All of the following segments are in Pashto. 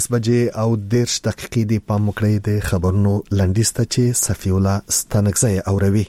بجې او 10 دقیقې دی پام وکړئ د خبرونو لنډیز ته چې صفی الله ستانکزی اوروي.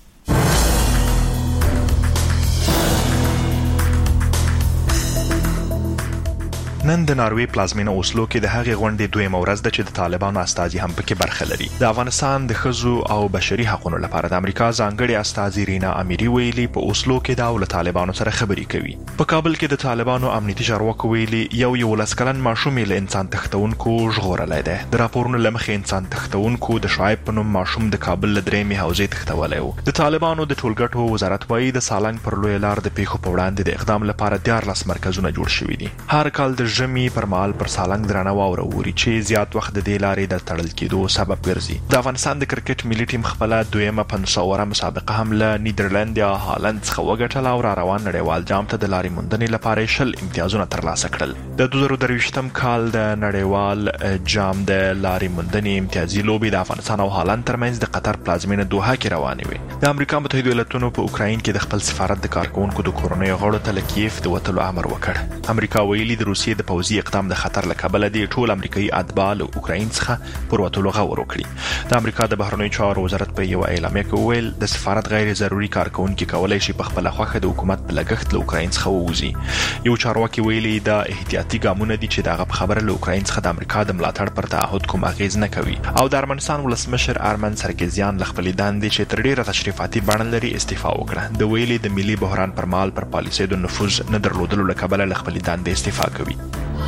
نن د ناروې پلازمینه اوسلو کې د هغې غونډې دویمه ورځ ده چې د طالبانو استازي هم پکې برخه لري. د افغانستان د ښځو او بشري حقوقو لپاره د امریکا ځانګړي استازي رینا امیری ویلي په اوسلو کې د اول طالبانو سره خبرې کوي. په کابل کې د طالبانو امنیتي چارواکو ویلي یو لسکلن ماشوم له انسان تختونکو ژغورلای دی. د راپورونو لمخې انسان تختونکو د شعیب په نوم ماشوم د کابل له درېمې حوزې تختولی و. د طالبانو د ټولګټو وزارت وايي د سالنګ پر لوی لار د پیښو په وړاندې د اقدام لپاره 14 مرکزونه جوړ شوي دي. هر کال د ژمي پر مهال پر سالنګ درانه واوره ووري چې زیات وخت د دې لارې د تړل کېدو سبب ګرځي. د افغانستان د کرکټ ملي ټیم خپل دویمه 500 مسابقه هم له نیدرلند یا هالند څخه وګټله او روان نړیوال جام ته د لارې موندنې لپاره 20 امتیازونه ترلاسه کړل. د 2023م کال د نړیوال جام د لارې موندنې امتیازي لوبې د افغانستان او هالند ترمنځ د قطر پلازمینه دوحه کې روانې وې. د امریکا متحده ایالاتونو په اوکراین کې د خپل سفارت د کارکونکو د کورنۍ غړو ته له کیف د وتلو امر وکړ. امریکا ویلي د روسیې د پوځي اقدام د خطر له کبله د ټول امریکایي اتباع له اوکراین څخه پر وتلو غوړ وکړي. د امریکا د بهرنیو چارو وزارت په یو اعلامیه کې وویل د سفارت غیر ضروري کارکونکو کولای شي په خپل خوخه د حکومت په لګښت له اوکراین څخه ووځي. یو چارواکي ویلي دا احتیاطي ګامونه دي چې دغه خبره له اوکراین څخه د امریکا د ملاتړ پر تعهد کوم اغیز نه کوي. او د ارمنستان ولسمشر ارمن سرکزیان له خپل دندې چې تر ډیره تشریفاتي بڼه لري استعفا وکړه. د ویلي د ملي بحران پر مهال پر پالیسۍ د نفوذ نه درلودلو له کبله له خپل دندې استعفا کوي.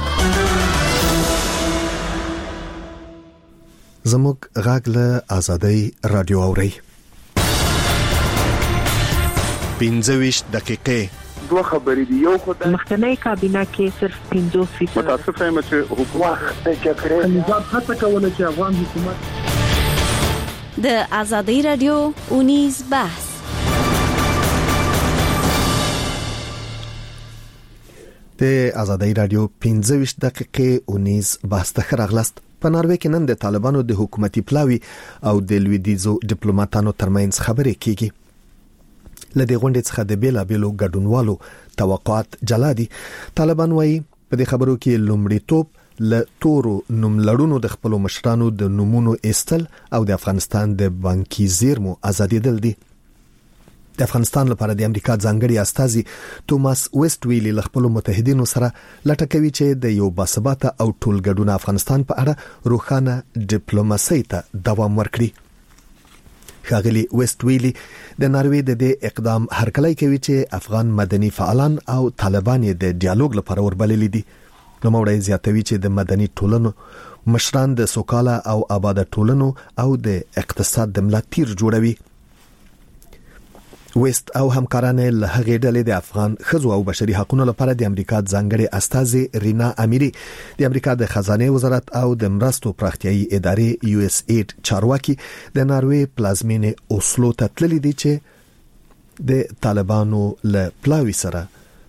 زموږ غاګ له آزادۍ رادیو اوري 25 دقیقې دوه خبرې دی. یو خدای مخکنی کابینه کې صرف 50% متاسف یم چې حکومت د جګړې نظام هڅه کوله چې افغان حکومت د آزادۍ رادیو اونیز بحث د آزادۍ رادیو 25 دقیقې اونیز بحث ته راغلاست. په ناروې کې نن د طالبانو د حکومتي پلاوي او د لویدیزو ډیپلوماټانو ترمنځ خبرې کیږي. لدې غونډې څخه د بیلابېلو ګډونوالو توقعات جلا دي. طالبان وايي په دې خبرو کې لومړیتوب له تورو نوملړونو د خپل مشرانو د نومونو ایستل او د افغانستان د بانکي زیرمو ازادېدل دي. د افغانستان لپاره د امریکا ځانګړي استازي توماس ویسټ ویلي له خپل متحدینو سره لټه کوي چې د یو باثباته او ټولګډونه افغانستان په اړه روښانه ډیپلوماسي ته دوام ورکړي. ښاغلي ویسټ ویلي د ناروې د دې اقدام هرکلی کوي چې افغان مدني فعالان او طالبان د ډیالوګ لپاره وربللي دي. نوموړی زیاتوي چې د مدني ټولنو مشران د سوکاله او آباده ټولنو او د اقتصاد د ملا تیر جوړوي. ویست او همکاران له هغې ډلې د افغان ښځو او بشري حقوقو لپاره د امریکا ځانګړي استازي رینا امیری، د امریکا د خزانه وزارت او د مرستو پراختیايي ادارې USAID چارواکي د ناروې پلازمینې اوسلو ته تللي دي چې د طالبانو له پلاوي سره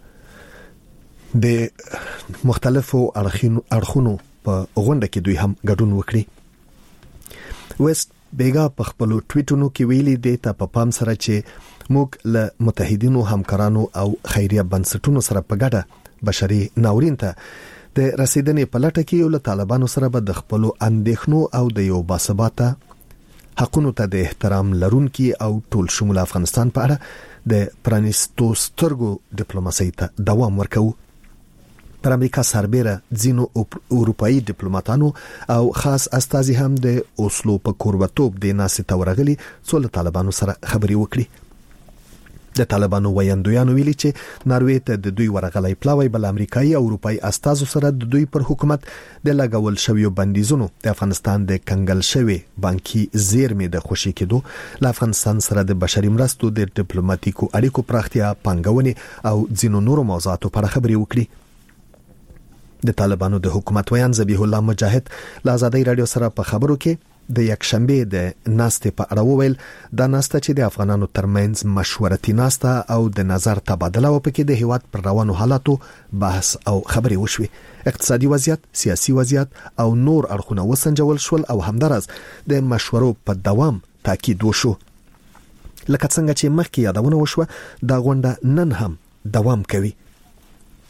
د مختلفو اړخونو په غونډه کې دوی هم ګډون وکړي. ویست بیگا په خپل ټویټونو کې ویلي دی ته په پام سره چې موږ له متحدینو همکارانو او خیریه بنسټونو سره په ګډه بشري ناورین ته د رسیدنې په لټه کې یو له طالبانو سره به د خپل اندېښنو او د یو باثباته حقونو ته د احترام لرونکي او ټول شمول افغانستان په اړه د پرانیستو سترګو ډیپلوماسي ته دوام ورکوو. پر امریکا سربېره ځینو اروپאי ډیپلوماټانو او خاص استازي هم د اوسلو په کوربتوب د ناسې تورغلي څو له طالبانو سره خبري وکړي. د طالبانو ویاندویانو ویلي چې ناروې ته د دوی ورغلای پلاوی بل امریکایي او اروپאי استازو سره د دوی پر حکومت د لګول شویو بندیزونو د افغانستان د کنګل شوی بانکي زیرمې د خوشي کېدو له افغانستان سره د بشري مرستو د ډیپلوماټیکو اړیکو پراختیا پنګونې او ځینو نورو موضوعاتو پر خبري وکړي. د طالبانو د حکومت ویان ذبیح الله مجاهد له آزادۍ رادیو سره په خبرو کې د یک شنبه د ناستې په اړه وویل دا ناسته چې د افغانانو ترمنځ مشورتي ناسته او د نظر تبادله و پکې د هیواد پر روانو حالاتو بحث او خبري وشوي. اقتصادي وضعیت، سیاسي وضعیت او نور اړخونه وسنجول شول او همدارس د مشورو په دوام تاکید وشو. لکه څنګه چې مخکې یادونه وشوه دا غونډه نن هم دوام کوي.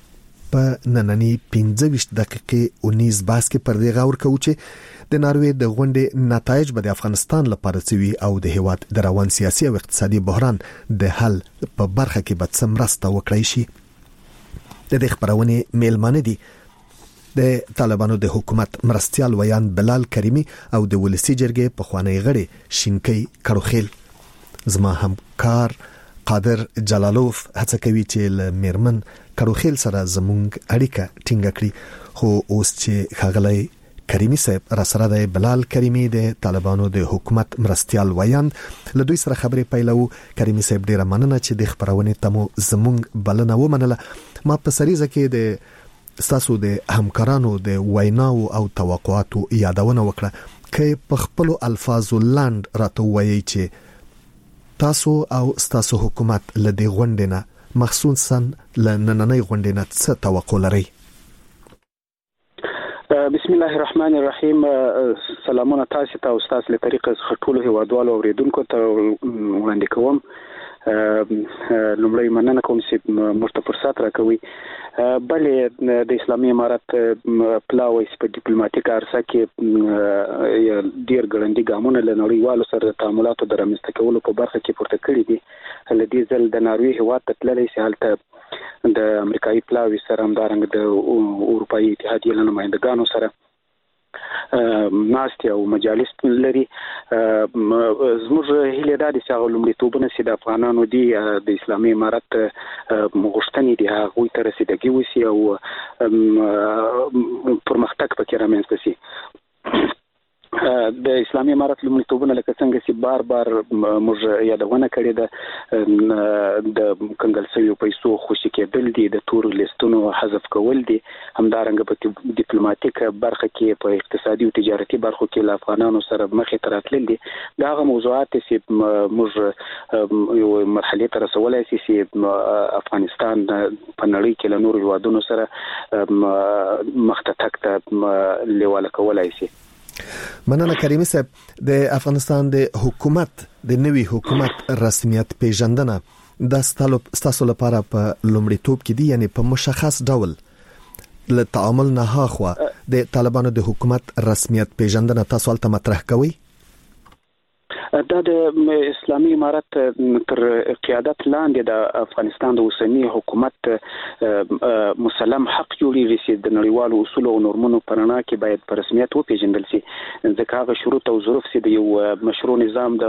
په نننی 15 دقیقې 19 باس کې پر دې غور کوو چې د ناروې د غونډې نتایج به د افغانستان لپاره سوي او د هیواد د روان سیاسي او اقتصادي بحران د حل په برخه کې به څه مرسته وکړي شي. د دې خبرونه میلمانه دي د طالبانو د حکومت مرستيال ویان بلال کریمی او د ولسی جرګې په خوانی غړي شینکی کروخیل. زما همکار قادر جلالوف هڅه کوي چې له میرمن کروخیل سره زمونږ اړیکه ټینګه کړي، خو اوس چې خغلی کریمی صاحب را سره د بلال کریمی د طالبانو د حکومت مرستيال ویان له دوی سره خبرې پیلو. کریمی صاحب ډیره مننه چې د خبرونه تمو زمونږ بلنه ومنله. ما په سریزه کې د تاسو د همکارانو د ویناو او توقعاتو یادونه وکړه، چې په خپل الفاظو لاند راته وایي چې تاسو او تاسو حکومت له دې غونډې نه مخصوصا له نننۍ غونډې نه څه توقع لري؟ بسم الله الرحمن الرحیم. سلامونه تاسو ته او تاسو له طریقې خټولو هیوادوالو اوریدونکو ته وړاندې کوم. لومړی مننه کوم چې مرته فرصت راکوي. بلې د اسلامي امارت پلاوی په ډیپلوماټیک عرصه کې ډیر ګړندي ګامونه له نړیوالو سره تعاملاتو د رامنځته کولو په برخه کې پورته کړي دي. له دې ځل د ناروې هیواد ته تللی سي هلته د امریکایي پلاوی سره همدارنګه د اروپایي اتحادیې له نمایندګانو سره ناستې او مجالس لري. زموږ هیله دا دي چې هغه لومړیتوبونه چې د افغانانو دي د اسلامي امارت غوښتنې دي هغوی ته رسیدګي وشي او پرمختګ پکې رامنځته شي. د اسلامي امارت لومړیتوبونه لکه څنګه چې بار بار موږ یادونه کړې ده د کنګل شویو پیسو خوشي کېدل دي، د تورو لیستونو حذف کول دي، همدارنګه په ډیپلوماټیک برخه کې په اقتصادي او تجارتي برخو کې له افغانانو سره مخې ته راتلل دي. دا هغه موضوعات چې موږ یو مرحلې ته رسولای شي چې افغانستان په نړۍ کې له نورو هیوادونو سره مخته تګ ته لیواله کولای شي. مننه کریمی صاحب. د افغانستان د حکومت د نوي حکومت رسمیت پیژندنه د ستاسو لپاره په لومړیتوب کې دي، یعنی په مشخص ډول له تعامل نه هاخوا د طالبانو د حکومت رسمیت پیژندنه تاسو ته مطرح کوي؟ دا د اسلامي امارت تر قیادت لاندې د افغانستان د اوسنی حکومت مسلم حق جوړیږي چې د نړیوالو اصول او نورمونو په رڼا کې باید په رسمیت وپیژندل شي، ځکه هغه شروط او ظروف چې د یو مشروع نظام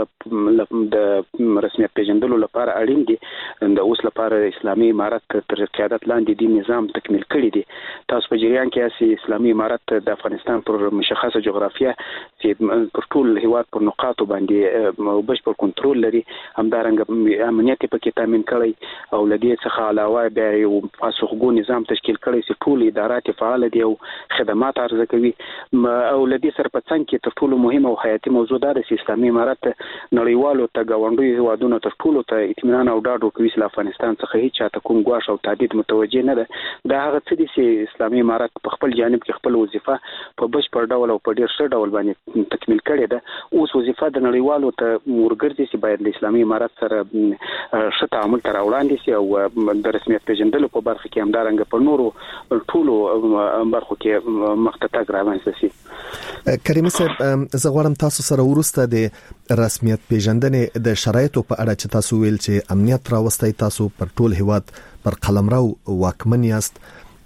د رسمیت پیژندلو لپاره اړین دي. د اوس لپاره اسلامي امارت تر قیادت لاندې د نظام تکمیل کړی دي. تاسو په جریان کې چې اسلامي امارت د افغانستان پر مشخصه جغرافیه چې پر ټول هیواد پر نقاط باندې بشپړ کنټرول لري، همدارنګه امنیت پکې تامین کړی او لدې څخه علاوه بیا یو پاسخګو نظام تشکیل کړی چې ټول ادارات فعال دي او خدمات عرضه کوي. او لدې سره په څنګ کې تر ټولو مهمه او حیاتي موضوع دا ده چې اسلامي امارت نړیوالو ته غونډوي هیوادونو تر ټولو ته اطمینان او ډاډ ورکوي چې افغانستان څخه هیڅ چاته کوم ګواښ او تهدید متوجه نه ده. دا هغه څه دي چې اسلامي امارت په خپل جانب کې خپل وظیفه په بشپړ ډول او په ډیر ښه ډول باندې تکمیل کړې ده. اوس وظیفه د نړیوالو ته ورګرځي چې باید د اسلامي امارت سره ښه تعامل تر وړاندې شي او د رسمیت پیژندلو په برخه کې همدارنګه په نورو ټولو برخو کې مخته تګ رامنځته شي. کریمی صاحب، زه غواړم تاسو سره وروسته د رسمیت پیژندنې د شرایطو په اړه چې تاسو ویل چې امنیت راوستي، تاسو پر ټول هیواد پر قلمرو واکمن یاست،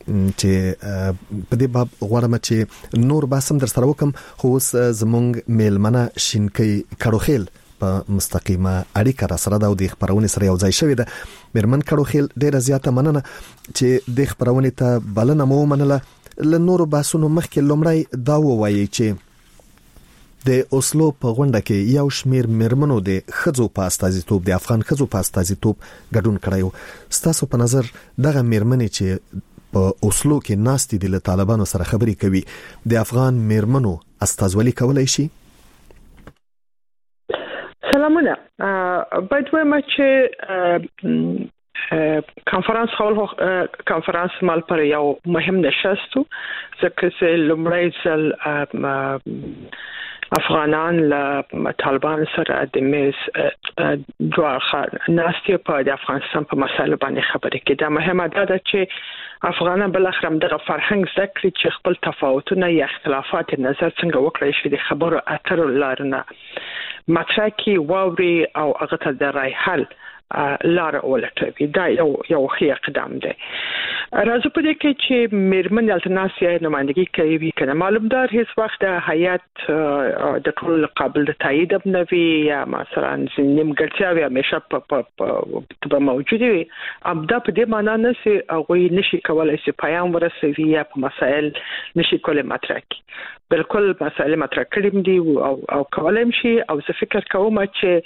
چې په دې باب غواړم چې نور باسم در سره وکم، خو اوس زمونږ میلمنه شینکی کروخیل په مستقیمه اړیکه را سره ده او د خبرونه سره یو ځای شوې ده. میرمن کروخیل، ډیره زیاته مننه چې د خبرونه ته بلنه مو منله. له نورو باسونو مخکې لومړی دا ووایي چې د اوسلو په غونډه کې یو شمیر میرمنو د ښځو په استازیتوب، د افغان ښځو په استازیتوب ګډون کړی. ستاسو په نظر دغه میرمنې چې په اوسلو کې ناستې دي له طالبانو سره خبرې کوي، د افغان میرمنو استازولي کولای شي؟ سلامونه. باید وایم چې کانفرانس مال پر یو مهم نشست و، ځکه چې لومړی ځل افغانان له طالبان سره د میز دوه ناستي په د افغانستان په مسایلو باندې خبرې کوي. دا مهمه ده چې افغانان بل اخر دغه فرهنګ ذکر چې خپل تفاوتونه یا اختلافات نظر څنګه وکړي شي د خبرو اترو لارنه مطرح کی ووري او هغه ته د رای حل لار ولټوي. دا یو ښه اقدام دی. راځو په دې کې چې میرمن التناسیه نمائندګي کوي کنه معلومدار هیڅ وخت د هیئت د ټول قابل د تایید بنوي یا مثلا نیمګړتیاوي همیشه په موجوده وي. ابدا په دې معنی نه سي هغه نشي کولای چې پیام ورسوي یا په مسائل نشي کولای مطرح کړي. بالکل مسائل مطرح کړم دي او کولای شي او زه فکر کوم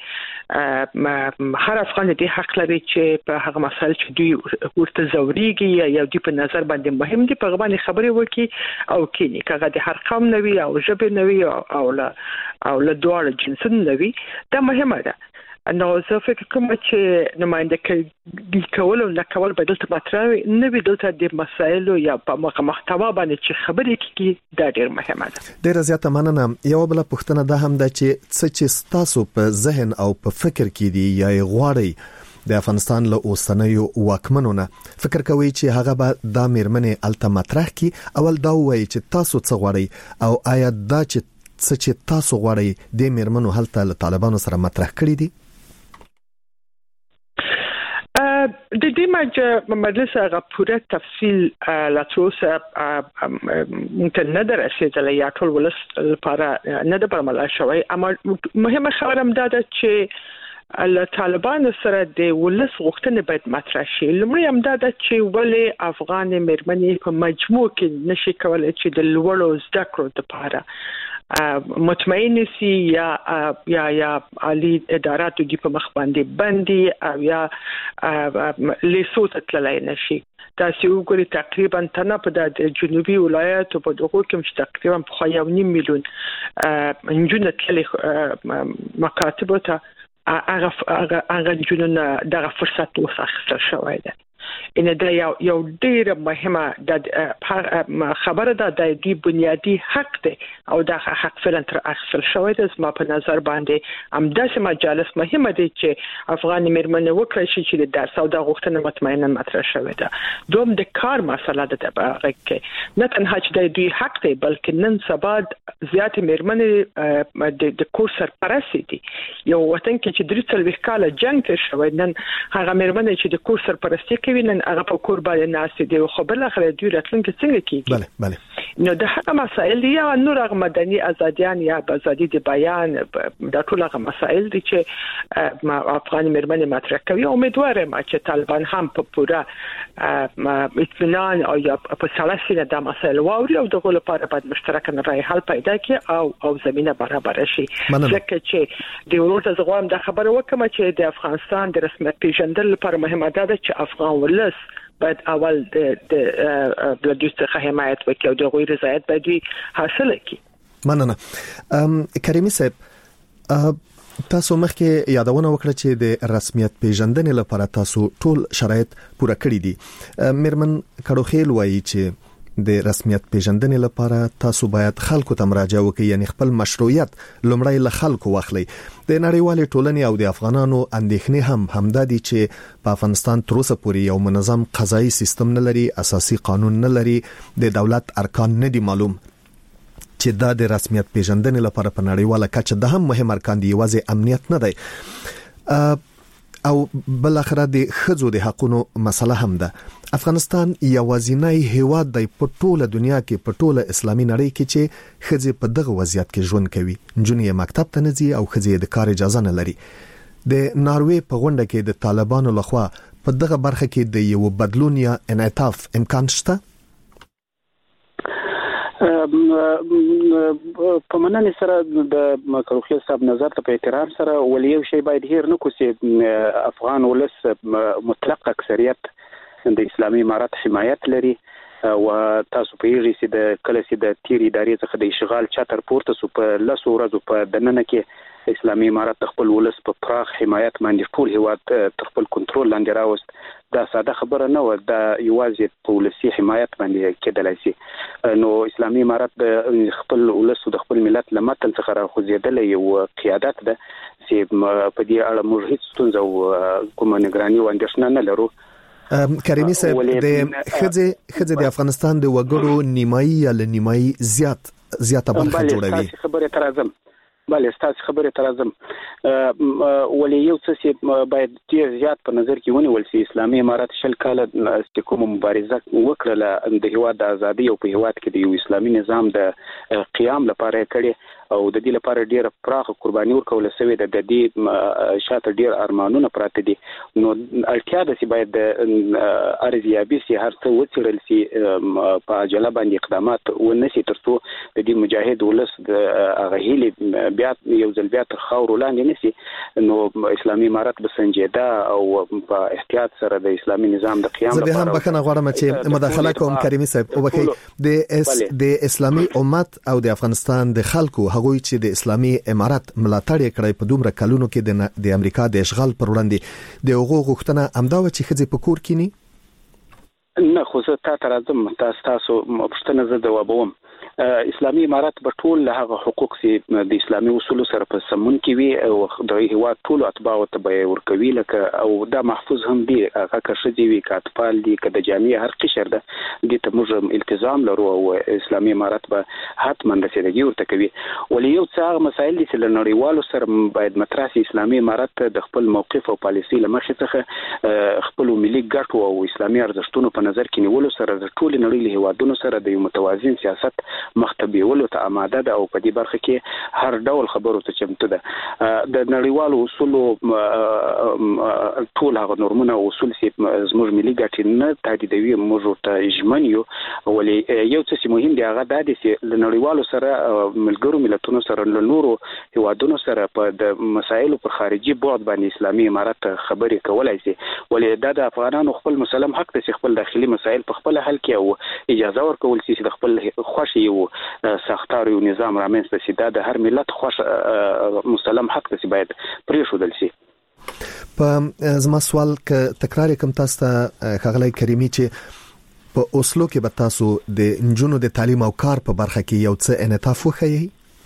چې هر افغان دې حق لري چې په هغه مسائل چې دوی ورته زوريږي یا دوی په نظر باندې مهم دي په غوښنه خبرې وکړي او کینی کغه د هر قوم نوي او ژبه نوي او له دوه جنسونو نوي. دا مهمه ده. نو زه فکر کوم چې نمائندګي کول او نه کول بدل ته مطرح نه وي دلته د مسایلو یا په محتوا باندې چې خبرې کیږي دا ډېر مهمه ده. ډېر زیاته مننه. یو بل پوښتنه ده هم ده چې څه چې تاسو په ذهن او په فکر کې دي یا غواړي د افغانستان له اوسنیو واکمنونو فکر کوي چې هغه به د میرمنې الته مطرح کی اول دا وایي چې تاسو څه غواړي او آیا دا چې تاسو غواړي د میرمنو هلته له طالبانو سره مطرح کړی دي؟ د دې مجلس هغه پوره تفصیل لا تروسه ممکن نه درسېدل یا ټول ولس لپاره نه د برملا شوی. اما مهمه خبره هم ده چې طالبان سره د ولس غوښتنې باید مطرح شي. لومړی هم ده چې ولې افغان میرمنې په مجموع کې نشي کولای چې د لوړو زده کړو لپاره مطمئن سي یا عالی ادارات د په مخ باندې بندي او یا لیسوت تللای نشي. تاسو وګورئ تقریبا تنه په د جنوبي ولایتو په دغه کې چې تقریبا په 1.5 میلیون انجن تللی مکاتب ته هغه جنونه دغه فرصت وسخت شوی دی. ان دا یو ډیره مهمه د خبره ده د دې بنیادی حق دی او دا حق فعلا تر اخر شوی دی. ما په نظر باندې هم داسې مجالس مهمه دي چې افغان میرمنې وکړي چې د درس او د غوښتنې مطمئنا مطرح شوی ده. دوم د کار مسله ده په هغه کې نه تنها چې د دوی حق دی بلکې نن سبا زیات میرمنې د کور سرپرست دي. یو وطن کې چې 3 کاله جنگ تیر شوی نن هغه میرمنې چې د کور سرپرستی کوي نن هغه په کور باندې ناست دي خو بل اخر دوی راتلونکي څنګه کیږي. بله نو د هغه مسائل یا نور هغه مدني ازاديان یا ازادي د بیان د ټول هغه مسائل دي چې افغان میرمنې مطرح کوي. امیدوارم چې طالبان هم په پوره اطمینان او یا په سلاسل د مسائل واوري او دغه لپاره باید مشترک رای حل پیدا کړي او زمينه برابر شي. ځکه چې د ورته زغوام د خبره وکم چې د افغانستان د رسمیت پیژندل لپاره مهمه ده چې افغان ولس باید اول د دوی څخه حمایت وکړي او د غوړي رضایت باید حاصل کړي. مننه. کریمي صاحب تاسو مخکې یادونه وکړه چې د رسمیت پیژندنې لپاره تاسو ټول شرایط پوره کړی دي. میرمن کډوخیل وایي چې د رسمیت پیژندنې لپاره تاسو باید خلکو ته مراجعه وکړئ یعنی خپل مشروعیت لومړی له خلکو واخلئ. د نړیوالې ټولنې او د افغانانو اندېښنې همدا دي چې په افغانستان تر اوسه پورې یو منظم قضایي سیستم نه لري، اساسي قانون نه لري، د دولت ارکان نه دي معلوم چې دا د رسمیت پیژندنې لپاره په نړیواله کچه د هم مهم ارکان دي، یوازې امنیت نه دی. او بل اخره د خځو د حقونو مسله هم ده. افغانستان یوازینی هیواد دی په ټوله دنیا کې په ټوله اسلامي نړۍ کې چې خځې په دغه وضعیت کې ژوند کوي. نجونې مکتب ته نه ځي او خځې د کار اجازه نه لري. د ناروې په غونډه کې د طالبانو لخوا په دغه برخه کې د یو بدلون یا انعطاف امکان شته؟ په مننه سره د مکروخي صاحب نظر ته په احترام سره ولې شی باید هیر نه کوسي. افغان ولس مطلق اکثریت د اسلامي امارت حمایت لري او تاسو په یوه سي د کلسي د تیر ادارې څخه د اشغال چاتر پورته سو په لاسو ورځو په دننه کې اسلامي امارت خپل ولس په پراخ حمایت باندې ټول هیواد تر خپل کنټرول لاندې راوست. دا ساده خبره نه و، دا یوازې په ولسی حمایت باندې کېدلای شي. نو اسلامي امارت د خپل ولس او د خپل ملت ملت لمتن څخه راخوزیدل یو قیادت ده چې په دې اړه موږ هیڅ ستونزه او کومه نگراني و اندېښنه نه لرو. کریمي صاحب د خځې د افغانستان د وګړو نیمایي یا نیمایي زیاته برخه جوړوي. خبره تر اعظم بله ستاسو خبره تر اعظم ولې یو څه چې باید ډیر زیات په نظر کې ونیول شي. اسلامي امارات شل کاله د کوم مبارزه وکړه د هیواد د ازادي او په هیواد کې د یو اسلامي نظام د قیام لپاره کړي او د دې لپاره ډیره پراخه قرباني ورکول شوې ده. د دې شاته ډیر ارمانونه پراته دي نو اړتیا ده چې باید ارزیابي سي هر څه وڅېړل شي په عجله باندې اقدامات ونشي ترڅو د دې مجاهد ولس د هغه هیلې بیا یو ځل بیا تر خاور لاندې نشي نو اسلامي امارات به سنجیده او په احتیاط سره د اسلامي نظام د قیام لپاره. زه هم بخنه غواړم چې مداخله کوم کریمي صاحب وبکې د اسلامي امت او د افغانستان د خلکو هغوی چې د اسلامي امارات ملاتړ کړی په دومره کلونو کې د امریکا د اشغال پر وړاندې د هغو غوښتنه امدا و چې خځې په کور کینی نه خو زه تاسو راځم تاسو پوښتنه زه جوابوم. اسلامي امارات په ټول هغه حقوق چې د اسلامي اصولو سره په سمون کې وي او د هیواد ټول اتباع ته به ورکوي لکه او دا محفوظ هم دي هغه کښدي وي کاتپال دي کده جامع هر قشر ده د ته موږ التزام لرو او اسلامي امارات به حتما د سیدګي ورته کوي. ولې یو څه مسایل دي چې لنړیوالو سره باید مطرح شي. اسلامي امارات د خپل موقف او پالیسي لمخې څخه خپل ملي ګټو او اسلامي ارزښتونو په نظر کې نیولو سره د ټول نړۍ له هیوادونو سره د یو متوازن سیاست مختبیولو ته آماده ده او په دې برخه کې هر ډول خبرو ته چمتو ده. د نړیوالو اصولو ټول هغه نورمونه او اصول چې زموږ ملي ګټې نه تهدیدوي موږ ته ژمن یو. ولې یو څه چې مهم دی هغه دا دی چې د نړیوالو سره ملګرو ملتونو سره له نورو هیوادونو سره په د مسایلو پر خارجي بعد باندې اسلامي امارات خبرې کولای شي. ولې دا د افغانانو خپل مسلم حق دی چې خپل داخلي مسایل په خپل حل کې او اجازه ورکول شي چې د خپل خوښ یو سختار یو نظام رامنځته شي. دا د هر ملت خوښ مسلم حق دی چې باید پرېښودل شي. په زما سوال ک تکرار کوم تاسو ته خغلی کریمي چې په اوسلو کې به تاسو د نجونو د تعلیم او کار په برخه کې یو څه انعطاف وخی.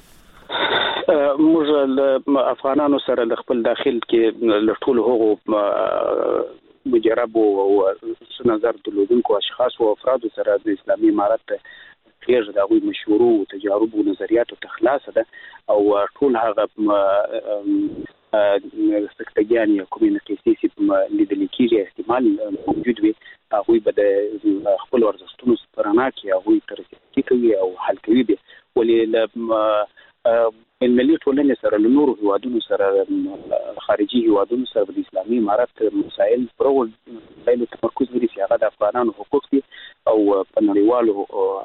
موږ له افغانانو سره د خپل داخل کې له ټولو هغو مجرب او نظر درلودونکو اشخاص او افراد سره د اسلامي امارات خیږه د غوي مشورو او تجارب او نظریاتو تخلاصه ده او ټول هغه سکتګیان یا کومینیکیسي چې لیدل کېږي احتمال موجود وي هغه به د خپل ورزشتونو سپرنا کې هغه ترسي کوي او حل کوي به. ولې الملي ټولنې سره له نورو هیوادونو سره خارجي هیوادونو سره د اسلامي امارات مسایل پرول مسایل تمرکز لري چې هغه د افغانانو حقوق دي او په نړیوالو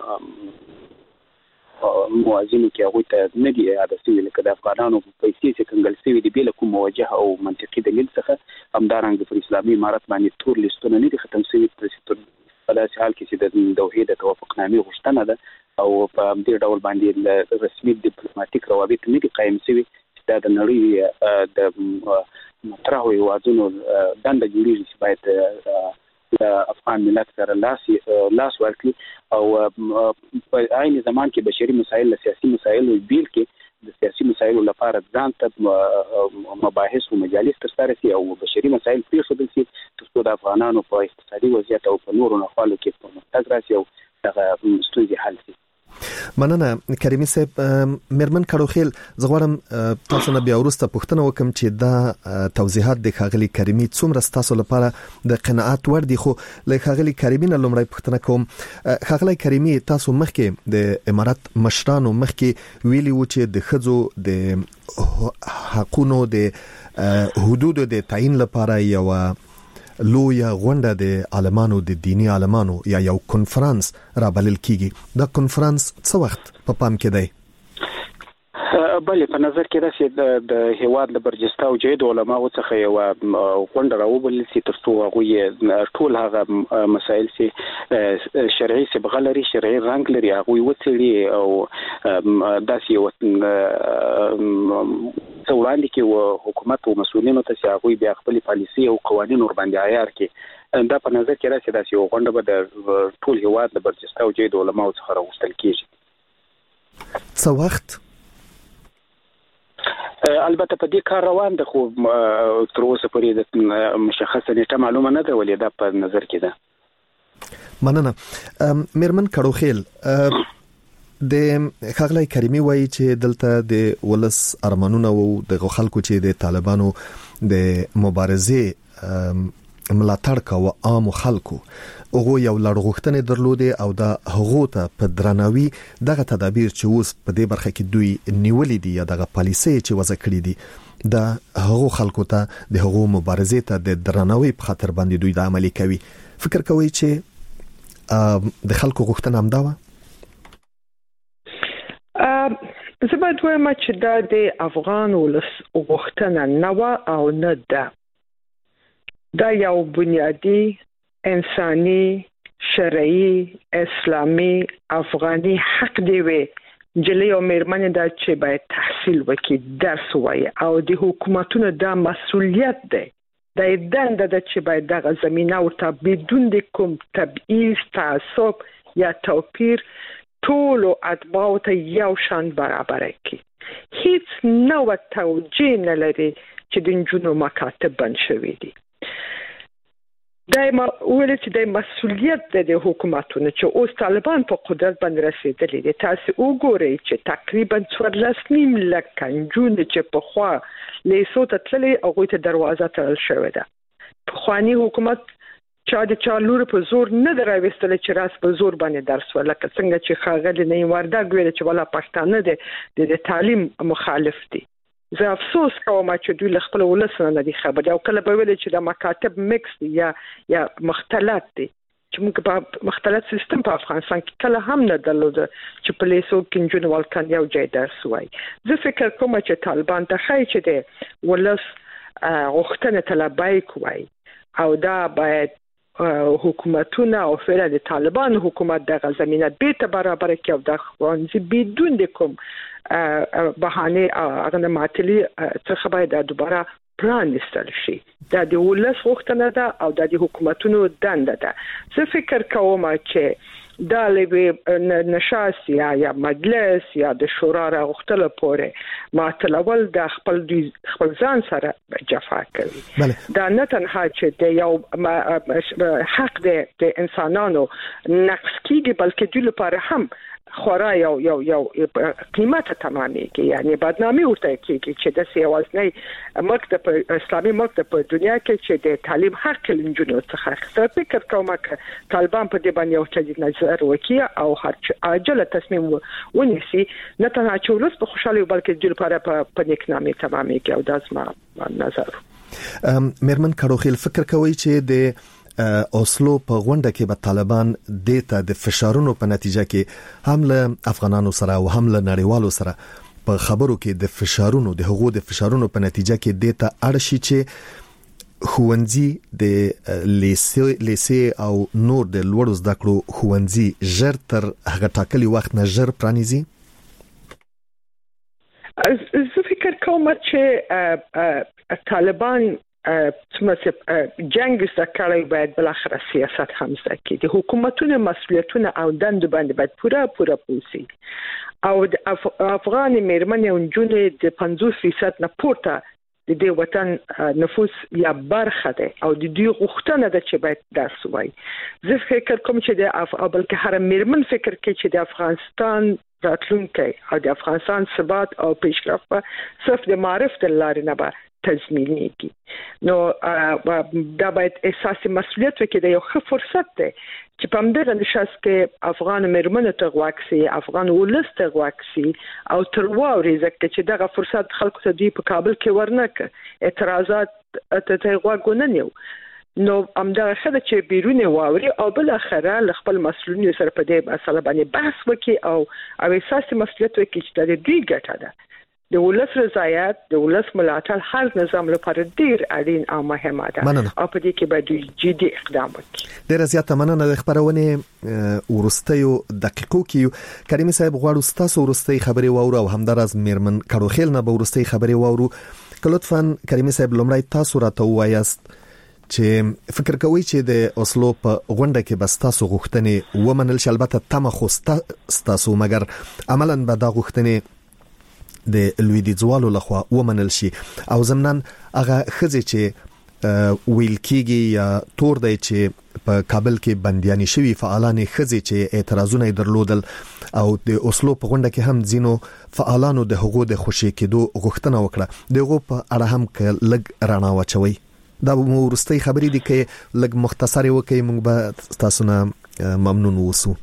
موازینو کې هغه ته نه دی عادتي لکه د افغانانو پیسې چې کنګل شوی دی بل کوم موجه او منطقي دلیل څخه همدارنګه پر اسلامي امارات باندې تور لیستونه نه دي ختم شوی په داسې حال کې چې د دوحې د توافقنامې غوښتنه ده او په دې ډول باندې رسمي ډیپلوماټیک روابط نه دي قائم شوي چې دا د نړۍ د مطرحو هیوادونو دنده جوړیږي چې باید د افغان ملت سره لاس ورکړي او په عین زمان کې بشري مسایل له سیاسي مسایلو بیل کې د سیاسي مسایلو لپاره ځان ته مباحث او مجالس ترسره شي او بشري مسایل پرېښودل شي ترڅو د افغانانو په اقتصادي وضعیت او په نورو نخوالو کې پرمختګ راشي او دغه ستونزې حل شي. مننه کریمي صاحب. مرمن کړوخیل زه غواړم تاسو نه بیا وروسته پوښتنه وکم چې دا توضیحات د خاغلی کریمي څومره تاسو لپاره د قناعت ور دي. خو له خاغلی کریمي نه لومړی پوښتنه کوم. خاغلی کریمي تاسو مخکې د امارات مشرانو مخکې ویلي و چې د خځو د حقونو د حدودو د تعیین لپاره یو لویا غونډه د عالمانو د دینی عالمانو یا یو کنفرانس را بلل کیږي. دا کنفرانس څه وخت په پام کې دی؟ بلې په نظر کې راځي د هیواد د برجسته او جید علماو څخه یو غونډه راوبلل شي ترڅو هغه ټول هغه مسایل چې شرعي صبغه لري شرعي رنګ لري هغه وڅېړي او داسې یو وړاندې کې حکومت او مسؤلینو ته چې هغه بیا خپل پالیسي او قوانین ور باندې عیار کړي. دا په نظر کې راځي داسې یو غونډه به د ټول هیواد د برجسته او جید علماو څخه راوستل کیږي. څه وخت البته په دې کار روان ده، خو تر اوسه پورې د مشخصه نیټه معلومه نه ده، ولې دا په نظر کې ده. مننه. میرمن کړوخیل د خغلای کریمی وایي چې دلته د ولس ارمانونه او د خلکو چې د طالبانو د مبارزې ملاتړ کوي عام خلکو هغه یو لړغښتنه درلوده او د هغه ته په درناوي دغه تدابیر چې اوس په دې برخه کې دوی نیولې دي یا دغه پالیسي چې وضع کړې دي د هغه خلکو ته د هغه مبارزې ته د درناوي په خاطر باندې دوی د عملي کوي. فکر کوي چې د خلکو غوښتنه هم دا و؟ زبد وایم چې دا د افغان ولس غوښتنه نه و او نه ده. دا یو بنیادی انساني شرعي اسلامي افغاني حق دی وي جلی او میرمنې دا چې باید تحصیل وکړي، درس وایي، او د حکومتونو دا مسؤلیت دی، دا دنده ده چې باید دغه زمينه ورته بدون د کوم تبعیض، تعصب یا توپیر ټول اتباع ته یو شان برابر کړي. هیڅ نوع توجیه نه لري چې د جنونو مکاتب بند شوي دي. دایمه ولې چې د مسؤلیت د حکومتونو چې اوس طالبان په قدرت باندې رسیدلي دي. تاسو وګورئ چې تقریبا 14.5 لک جون چې په خوا لیسو ته تللي او غوي ته دروازه تړل شوې ده. په خواني حکومت چا لور په زور نه دراوستل چې راس په زور باندې درس ولکه څنګه چې خاغلی نه وردا ګویل چې ولا پښتانه د تعلیم مخالف دي. زه افسوس کوم چې دوی خپل ولسنه نه دي خبر او کله به ویل چې د مکاتب مکس دي یا مختلط دي چې موږ په مختلط سیستم په افغانستان کې کله هم نه درلود چې په لیسو کې جون والکان یو ځای درس وای. زه فکر کوم چې طالبان ته خای چې د ولس غوښتنه طلبای کوي او دا باید حکومتونه او فعلا د طالبان حکومت د زمينه به برابر کې او د خوانزي بدون د کوم بهانه هغه ماتلی څخه باید دوباره پلان استل شي. دا د ولس غوښتنه ده او د حکومتونو دنده ده. زه فکر کوم چې دا لوي نشاسي یا مجلس یا د شورا غوښتل پورې ماتلول د خپل ځان سره جفا کوي. دا نه تنها چې د یو حق د انسانانو نقص کیږي بلکې د لپاره هم خورا یو قیمت تمامېږي، یعنی بدنامي ورته کېږي چې د سیاوازنۍ مکتب اسلامي مکتب په دنیا کې چې د تعلیم حق لنجونو څخه اخیستل. فکر کوم چې طالبان په دې باندې یو څه نظر وکړي او هر عاجله تصمیم ونیسي، نه تنها چې ورس په خوشاله بلکې د لپاره په نیکنامي تمامېږي او دا زما نظر. میرمن کړوخیل فکر کوي چې د اوسلو په غونډه کې به طالبان د فشارونو په نتیجه کې هم له افغانانو سره او هم له نړیوالو سره په خبرو کې د فشارونو په نتیجه کې د اړشي چې خوندزي د لیسي او نور د لوړو زده کړو خوندزي ژر تر هغه ټاکلي وخت نه ژر پرانیزي. زه فکر کوم چې طالبان څومره جنگ زکړای باید بل اخر سیاست هم زکړي. د حکومتونو مسؤلیتونه او دند باندې باید پوره پوسی او د افغان میرمنې او جنونو د 50% نه پورته د دې وطن نفوس یا برخه ده او د دې غوښتنه ده چې باید درس وای. زه فکر کوم چې د بلکې هر میرمن فکر کوي چې د افغانستان راتلونکي او د افغانستان ثبات او پیشرفت صرف د معرفت لارې نه به تضمینېږي. نو دا باید احساس مسؤلیت وکړي. دا یو ښه فرصت دی چې په همدغه نشست کې افغان میرمنو ته غواکسي، افغان ولس ته غواکسي او تر واوري ځکه چې دغه فرصت خلکو ته دی په کابل کې ورنکه اعتراضات ته غواګونه نیو. نو همدغه خدای چې بیرونه واوري او بل اخره خپل مسؤلینو سره په دې مسله باندې بحث وکړي او احساس مسؤلیت وکړي چې د دې ګټه ده. د ولس رضایت، د ولس ملاتړ هر نظام لپاره ډیر اړین او مهمه ده او په دې کې باید جدي اقدام وکړي. ډیر زیاته مننه د خبرونه ورستیو دقیقو کې کریم صاحب غواړو تاسو ورستي خبري واورو او همدارز میرمن کړوخیل نه به ورستي خبري واورو. لطفاً کریم صاحب لومړی تاسو راته وایاست چې فکر کوي چې د اوسلو په غونډه کې بس تاسو غوښتنې ومنل شي، البته تمه خو تاسو مګر عملاً به دا غوښتنې د لویدیځوالو لخوا ومنل شي او زمنان هغه خزه چې ویل کیږي یا تور دی چې په کابل کې بندياني شوی فعالان خزه چې اعتراضونه درلودل او د اوسلو په غونډه کې هم ځینو فعالانو د حقوقو د خوشی کېدو غوښتنه وکړه دغه په اړه هم لګ رڼا واچوي دا مو ورستۍ خبرې دي کې لګ مختصر وکي موږ به تاسو نه ممنون ووسو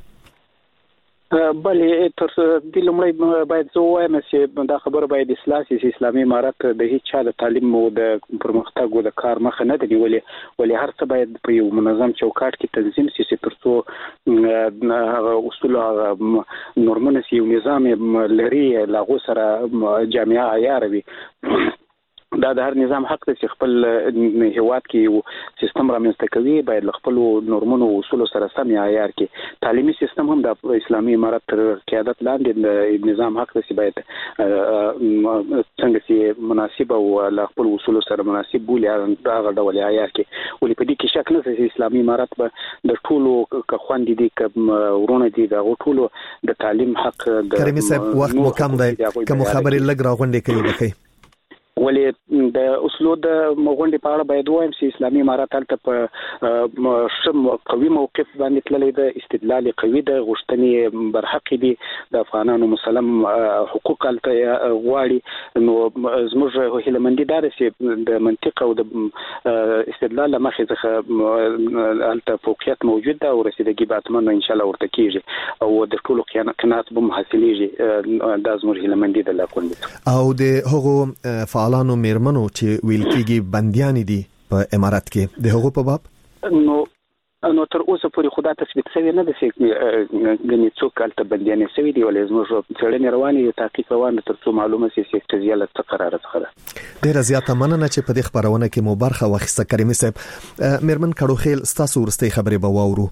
بلې تر دې لومړی باید زه وایم چې دا خبره باید اصلاح شي اسلامي امارت د هیڅ چا د تعلیم او د پرمختګ او د کار مخه نه دی ولې هر څه باید په یو منظم چوکاټ کې تنظیم شي چې ترڅو هغه اصول هغه نورمونه یو نظام لري لاغو سره جامعه عیار وي دا د هر نظام حق دی چې خپل هیواد کې یو سیستم رامنځته کوي باید خپل نورمونو او اصول سره سم عیار کې تعلیمي سیستم هم د اسلامي امارت تر قیادت لاندې د نظام حق دی چې باید څنګه چې مناسب او خپل اصول سره مناسب بولی هغه ډول عیار کې ولې په دې کې شک نه چې اسلامي امارت به د ټولو خوندې دي ورونه دي د ټولو د تعلیم حق د کریمي صاحب وخت مو کم دی کوم خبرې لګ راغونډې کوي وکي ولې د اصلو د مغونډې په اړه باید وایم چې اسلامي امارت تل په شم قوي موقف باندې تللی د استدلال قوي د غوښتنې برحق دي د افغانانو مسلم حقوق الته غواړي نو زموږ هیلمندي دار چې د منطق او د استدلال لمخې څخه الته فوقیت موجود ده او رسیدګي به اتمنه ان شاء الله ورته کیږي او د ټولو قناعت به حاصلېږي د زموږ هیلمندي د لاکوندي او د هغو فعالانو میرمنو چې ویل کېږي بنديان دي په امارات کې د هغو په باب نو تر اوسه پورې خدا تثبیت شوی نه ده چې غني څوک الته بنديان شوی دی ولې زموږ څېړنې روانې تحقیق روان تر څو معلومه شي چې تجزیه څه قرار ده ډیره زیاته مننه چې په دې خبرونه کې مو برخه واخیسته کریمي صاحب میرمن کړوخیل ستاسو ورستۍ خبرې به واورو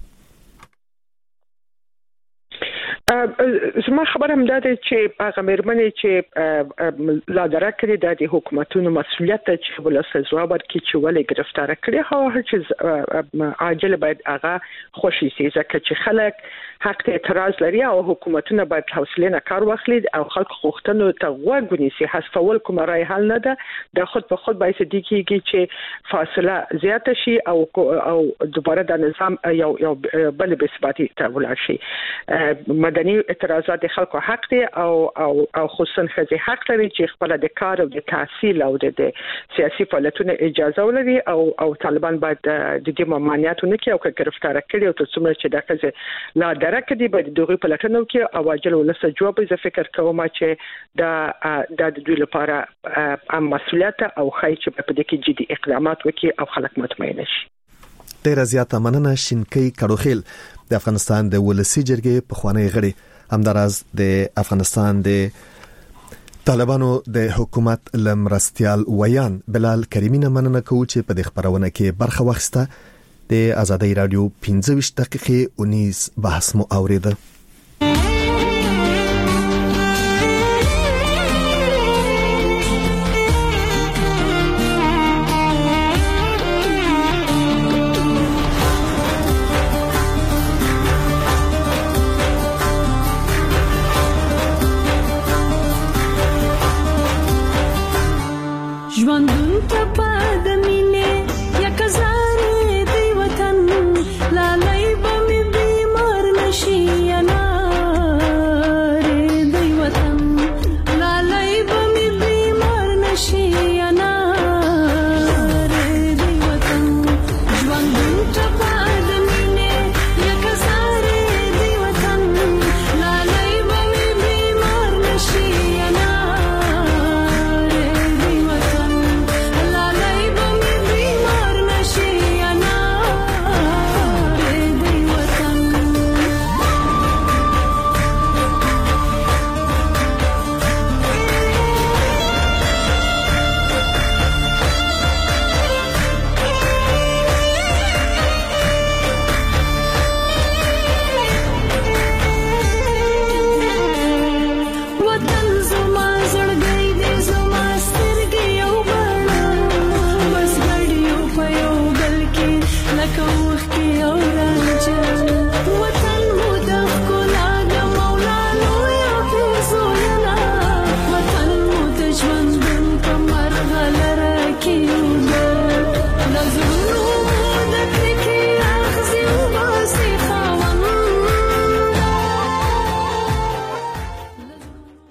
زما خبره هم ده چې هغه مېرمنې چې لا درکړي د حکومتونو مسؤلیت چې ولس ځواب ورکړي چې ولې گرفتار کړي هغه چې عاجل باید هغه خوشي سي ځکه چې خلک حق اعتراض لري او حکومتونه باید حوصله نه کار واخلي او خلک غوښتنو ته غوږ ونیسي حذفول کوم رای حل نه ده د خود په خود باید دي کېږي چې فاصله زیاته شي او دوباره د نظام یو بل بثباتي ته ولاړ شي مدني اعتراضات د خلکو حق دي او خصوصا خځې حق لري چې خپل د کار او د تحصیل او د سیاسي فعالیتونو اجازه ولري او طالبان باید د دې ممانعتونه کوي او گرفتار کړي او تر څومره چې د خځې لا درکدي باید دغه پلاتنو کې او اجل ولسه جواب زه فکر کوم چې د دوی لپاره ام مسؤلیت او خای چې په دې کې جدي اقدامات وکړي او خلک مطمئن شي ډیره زیاته مننه شینکی کړوخیل د افغانستان د ولسی جرګې په خوانی غړي همداراز د افغانستان د طالبانو د حکومت لمرستيال ویان بلال کریمی نه مننه کوي چې په دې خبرونه کې برخه واخیسته د آزادۍ رادیو 15 دقیقې 19 بحث مو اوریده